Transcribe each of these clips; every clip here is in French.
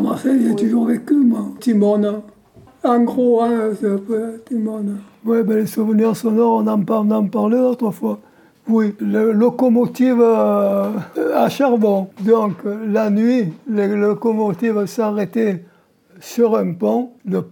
Marseille, j'ai toujours vécu, moi. Timone. En gros, hein, c'est un peu Timone. Oui, ben, les souvenirs sonores, on en parlait l'autre fois. Oui, les locomotives à charbon. Donc, la nuit, les locomotives s'arrêtaient sur un pont,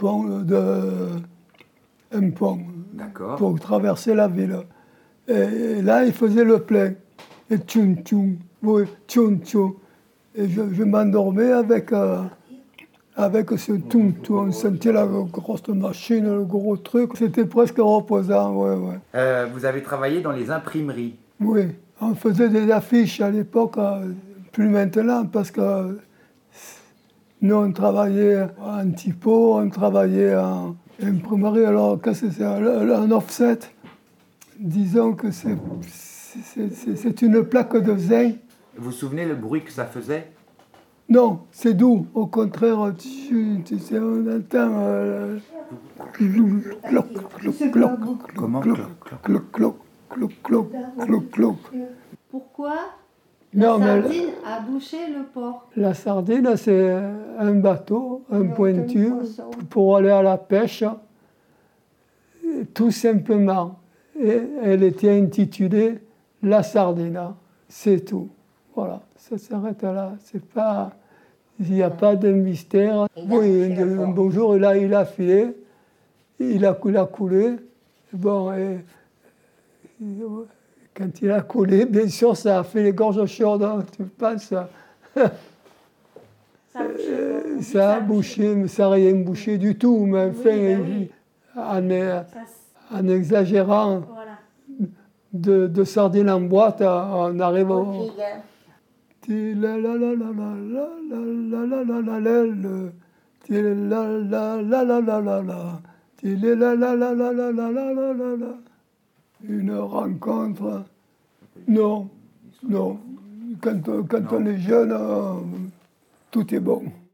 un pont, pour traverser la ville. Et là, ils faisaient le plein. Et tchoum tchoum, oui, tchoum tchoum. Et je m'endormais avec ce tchoum tchoum. On sentait la grosse machine, le gros truc. C'était presque reposant, oui. Vous avez travaillé dans les imprimeries. Oui, on faisait des affiches à l'époque, plus maintenant, parce que nous, on travaillait en typo, on travaillait en imprimerie. Alors, qu'est-ce que c'est? Un offset, disons que c'est une plaque de zinc. Vous vous souvenez le bruit que ça faisait? Non, c'est doux. Au contraire, tu sais, on entend... Comment? Pourquoi Non, la sardine a bouché le port? La sardine, c'est un bateau, un pointu, pour aller à la pêche, tout simplement. Et elle était intitulée La Sardina, c'est tout. Voilà, ça s'arrête là. C'est pas, il n'y a pas de mystère. Oui, un beau jour, il a filé, il a coulé. Bon, et quand il a coulé, bien sûr, ça a fait les gorges chaudes, hein, tu penses. Ça a bouché, mais ça n'a rien bouché du tout. Mais enfin, en exagérant de sardines en boîte, on arrive au... Une rencontre. Non. Quand on est jeune, tout est bon.